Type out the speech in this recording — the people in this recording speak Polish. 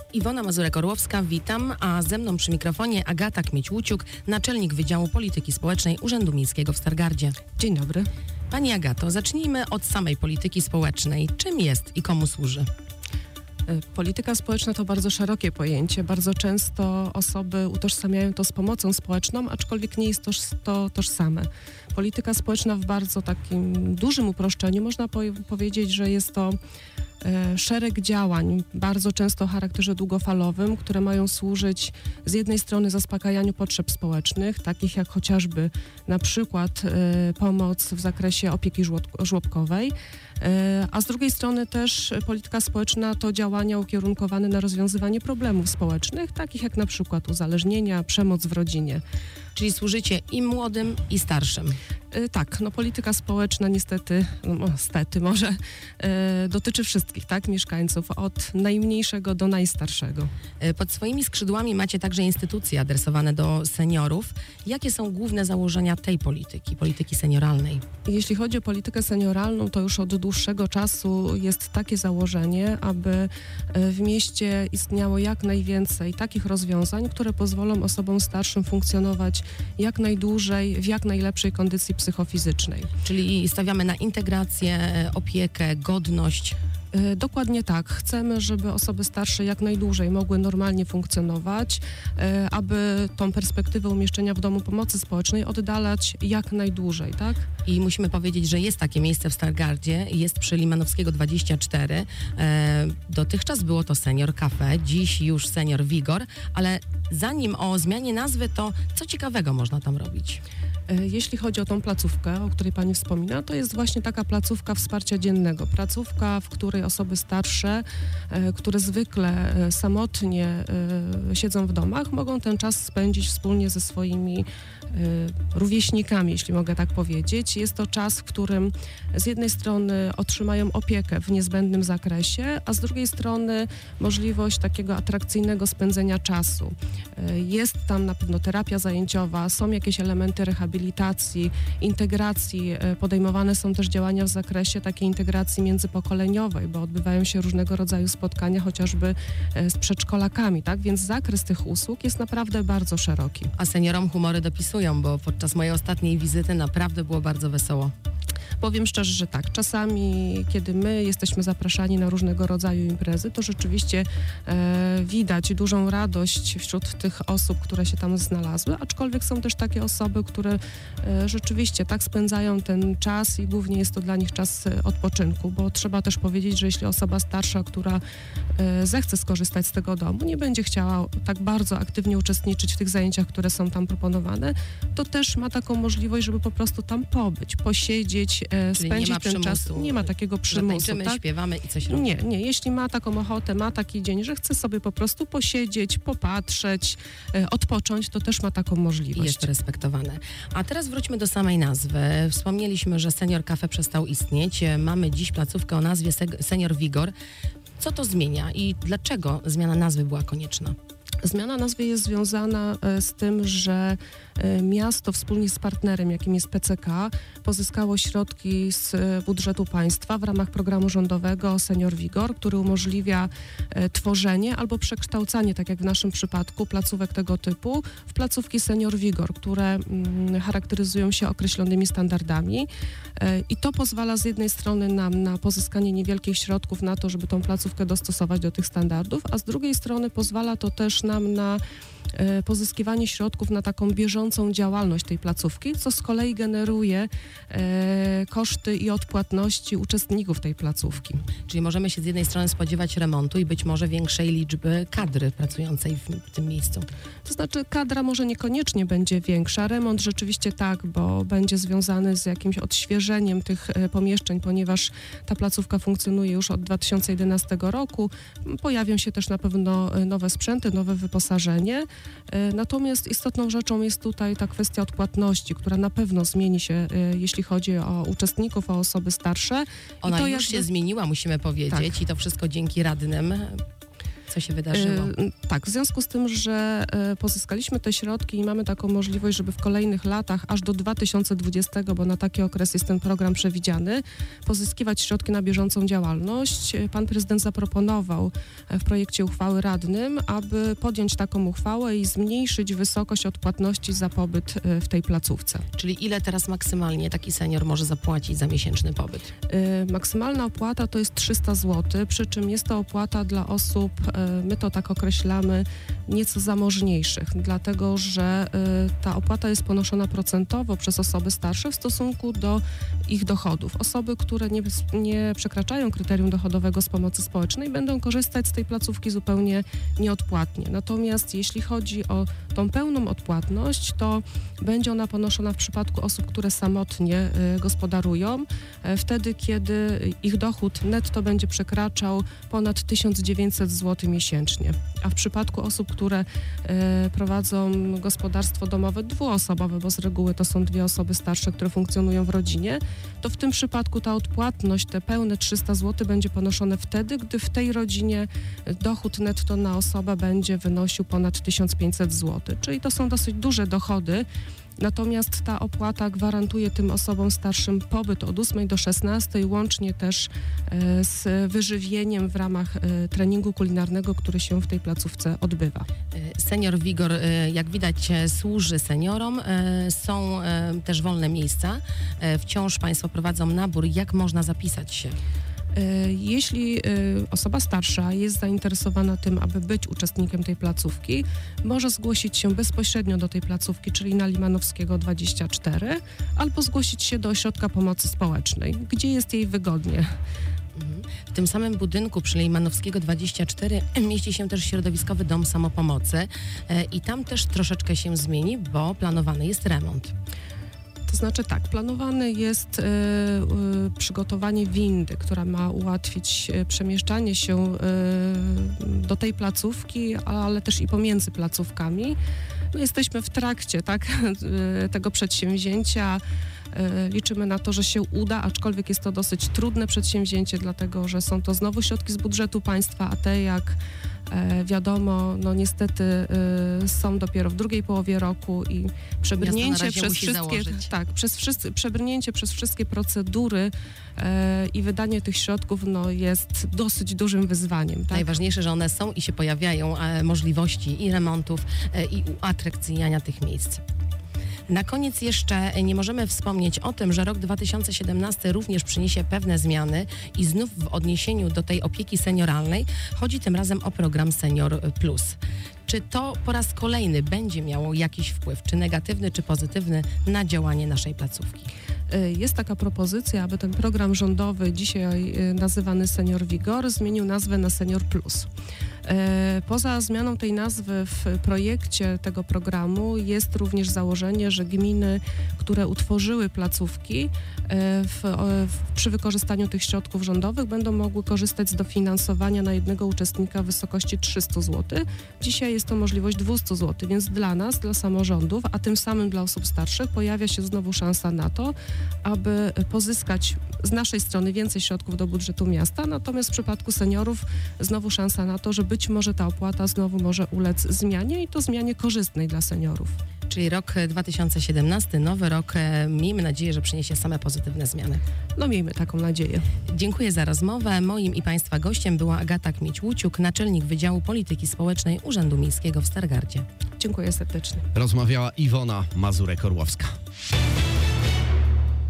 Iwona Mazurek-Orłowska, witam, a ze mną przy mikrofonie Agata Kmieć-Łuciuk, naczelnik Wydziału Polityki Społecznej Urzędu Miejskiego w Stargardzie. Dzień dobry. Pani Agato, zacznijmy od samej polityki społecznej. Czym jest i komu służy? Polityka społeczna to bardzo szerokie pojęcie. Bardzo często osoby utożsamiają to z pomocą społeczną, aczkolwiek nie jest to tożsame. Polityka społeczna w bardzo takim dużym uproszczeniu można powiedzieć, że jest to szereg działań, bardzo często o charakterze długofalowym, które mają służyć z jednej strony zaspokajaniu potrzeb społecznych, takich jak chociażby na przykład pomoc w zakresie opieki żłobkowej, a z drugiej strony też polityka społeczna to działania ukierunkowane na rozwiązywanie problemów społecznych, takich jak na przykład uzależnienia, przemoc w rodzinie. Czyli służycie i młodym, i starszym. Tak, polityka społeczna niestety może dotyczy wszystkich, tak, mieszkańców, od najmniejszego do najstarszego. Pod swoimi skrzydłami macie także instytucje adresowane do seniorów. Jakie są główne założenia tej polityki senioralnej? Jeśli chodzi o politykę senioralną, to już od dłuższego czasu jest takie założenie, aby w mieście istniało jak najwięcej takich rozwiązań, które pozwolą osobom starszym funkcjonować jak najdłużej, w jak najlepszej kondycji psychofizycznej. Czyli stawiamy na integrację, opiekę, godność. Dokładnie tak. Chcemy, żeby osoby starsze jak najdłużej mogły normalnie funkcjonować, aby tą perspektywę umieszczenia w domu pomocy społecznej oddalać jak najdłużej, tak? I musimy powiedzieć, że jest takie miejsce w Stargardzie, jest przy Limanowskiego 24. Dotychczas było to Senior Cafe, dziś już Senior Vigor, ale zanim o zmianie nazwy, to co ciekawego można tam robić? Jeśli chodzi o tą placówkę, o której Pani wspomina, to jest właśnie taka placówka wsparcia dziennego. Placówka, w której osoby starsze, które zwykle samotnie siedzą w domach, mogą ten czas spędzić wspólnie ze swoimi rówieśnikami, jeśli mogę tak powiedzieć. Jest to czas, w którym z jednej strony otrzymają opiekę w niezbędnym zakresie, a z drugiej strony możliwość takiego atrakcyjnego spędzenia czasu. Jest tam na pewno terapia zajęciowa, są jakieś elementy rehabilitacji, integracji, podejmowane są też działania w zakresie takiej integracji międzypokoleniowej, bo odbywają się różnego rodzaju spotkania, chociażby z przedszkolakami, tak? Więc zakres tych usług jest naprawdę bardzo szeroki. A seniorom humory dopisują, bo podczas mojej ostatniej wizyty naprawdę było bardzo wesoło. Powiem szczerze, że tak. Czasami, kiedy my jesteśmy zapraszani na różnego rodzaju imprezy, to rzeczywiście widać dużą radość wśród tych osób, które się tam znalazły, aczkolwiek są też takie osoby, które rzeczywiście tak spędzają ten czas i głównie jest to dla nich czas odpoczynku, bo trzeba też powiedzieć, że jeśli osoba starsza, która zechce skorzystać z tego domu, nie będzie chciała tak bardzo aktywnie uczestniczyć w tych zajęciach, które są tam proponowane, to też ma taką możliwość, żeby po prostu tam pobyć, posiedzieć, spędzić ten czas. Nie ma takiego przymusu. Tańczymy, tak? śpiewamy i coś robimy. Nie. Jeśli ma taką ochotę, ma taki dzień, że chce sobie po prostu posiedzieć, popatrzeć, odpocząć, to też ma taką możliwość. Jest to respektowane. A teraz wróćmy do samej nazwy. Wspomnieliśmy, że Senior Cafe przestał istnieć. Mamy dziś placówkę o nazwie Senior Vigor. Co to zmienia i dlaczego zmiana nazwy była konieczna? Zmiana nazwy jest związana z tym, że miasto wspólnie z partnerem, jakim jest PCK, pozyskało środki z budżetu państwa w ramach programu rządowego Senior Vigor, który umożliwia tworzenie albo przekształcanie, tak jak w naszym przypadku, placówek tego typu w placówki Senior Vigor, które charakteryzują się określonymi standardami i to pozwala z jednej strony nam na pozyskanie niewielkich środków na to, żeby tą placówkę dostosować do tych standardów, a z drugiej strony pozwala to też nam na pozyskiwanie środków na taką bieżącą działalność tej placówki, co z kolei generuje koszty i odpłatności uczestników tej placówki. Czyli możemy się z jednej strony spodziewać remontu i być może większej liczby kadry pracującej w tym miejscu. To znaczy kadra może niekoniecznie będzie większa, remont rzeczywiście tak, bo będzie związany z jakimś odświeżeniem tych pomieszczeń, ponieważ ta placówka funkcjonuje już od 2011 roku. Pojawią się też na pewno nowe sprzęty, nowe wyposażenie. Natomiast istotną rzeczą jest tutaj ta kwestia odpłatności, która na pewno zmieni się, jeśli chodzi o uczestników, o osoby starsze. Ona już się zmieniła, musimy powiedzieć, tak. I to wszystko dzięki radnym. Co się wydarzyło? Tak, w związku z tym, że pozyskaliśmy te środki i mamy taką możliwość, żeby w kolejnych latach, aż do 2020, bo na taki okres jest ten program przewidziany, pozyskiwać środki na bieżącą działalność. Pan prezydent zaproponował w projekcie uchwały radnym, aby podjąć taką uchwałę i zmniejszyć wysokość odpłatności za pobyt w tej placówce. Czyli ile teraz maksymalnie taki senior może zapłacić za miesięczny pobyt? Maksymalna opłata to jest 300 zł, przy czym jest to opłata dla osób, my to tak określamy, nieco zamożniejszych, dlatego że ta opłata jest ponoszona procentowo przez osoby starsze w stosunku do ich dochodów. Osoby, które nie przekraczają kryterium dochodowego z pomocy społecznej, będą korzystać z tej placówki zupełnie nieodpłatnie. Natomiast jeśli chodzi o tą pełną odpłatność, to będzie ona ponoszona w przypadku osób, które samotnie gospodarują, wtedy, kiedy ich dochód netto będzie przekraczał ponad 1900 zł miesięcznie. A w przypadku osób, które prowadzą gospodarstwo domowe dwuosobowe, bo z reguły to są dwie osoby starsze, które funkcjonują w rodzinie, to w tym przypadku ta odpłatność, te pełne 300 zł będzie ponoszone wtedy, gdy w tej rodzinie dochód netto na osobę będzie wynosił ponad 1500 zł. Czyli to są dosyć duże dochody. Natomiast ta opłata gwarantuje tym osobom starszym pobyt od 8 do 16, łącznie też z wyżywieniem w ramach treningu kulinarnego, który się w tej placówce odbywa. Senior Vigor, jak widać, służy seniorom. Są też wolne miejsca. Wciąż Państwo prowadzą nabór. Jak można zapisać się? Jeśli osoba starsza jest zainteresowana tym, aby być uczestnikiem tej placówki, może zgłosić się bezpośrednio do tej placówki, czyli na Limanowskiego 24, albo zgłosić się do Ośrodka Pomocy Społecznej, gdzie jest jej wygodnie. W tym samym budynku przy Limanowskiego 24 mieści się też Środowiskowy Dom Samopomocy i tam też troszeczkę się zmieni, bo planowany jest remont. To znaczy tak, planowane jest przygotowanie windy, która ma ułatwić przemieszczanie się do tej placówki, ale też i pomiędzy placówkami. No, jesteśmy w trakcie tego przedsięwzięcia. Liczymy na to, że się uda, aczkolwiek jest to dosyć trudne przedsięwzięcie, dlatego że są to znowu środki z budżetu państwa, a te, jak wiadomo, no niestety są dopiero w drugiej połowie roku i przebrnięcie przez wszystkie procedury i wydanie tych środków jest dosyć dużym wyzwaniem. Tak? Najważniejsze, że one są i się pojawiają możliwości i remontów i uatrakcyjniania tych miejsc. Na koniec jeszcze nie możemy wspomnieć o tym, że rok 2017 również przyniesie pewne zmiany i znów w odniesieniu do tej opieki senioralnej chodzi tym razem o program Senior Plus. Czy to po raz kolejny będzie miało jakiś wpływ, czy negatywny, czy pozytywny, na działanie naszej placówki? Jest taka propozycja, aby ten program rządowy, dzisiaj nazywany Senior Vigor, zmienił nazwę na Senior Plus. Poza zmianą tej nazwy w projekcie tego programu jest również założenie, że gminy, które utworzyły placówki przy wykorzystaniu tych środków rządowych będą mogły korzystać z dofinansowania na jednego uczestnika w wysokości 300 zł. Dzisiaj jest to możliwość 200 zł, więc dla nas, dla samorządów, a tym samym dla osób starszych pojawia się znowu szansa na to, aby pozyskać z naszej strony więcej środków do budżetu miasta, natomiast w przypadku seniorów znowu szansa na to, że być może ta opłata znowu może ulec zmianie i to zmianie korzystnej dla seniorów. Czyli rok 2017, nowy rok, miejmy nadzieję, że przyniesie same pozytywne zmiany. No miejmy taką nadzieję. Dziękuję za rozmowę. Moim i Państwa gościem była Agata Kmieć-Łuciuk, naczelnik Wydziału Polityki Społecznej Urzędu Miejskiego w Stargardzie. Dziękuję serdecznie. Rozmawiała Iwona Mazurek-Orłowska.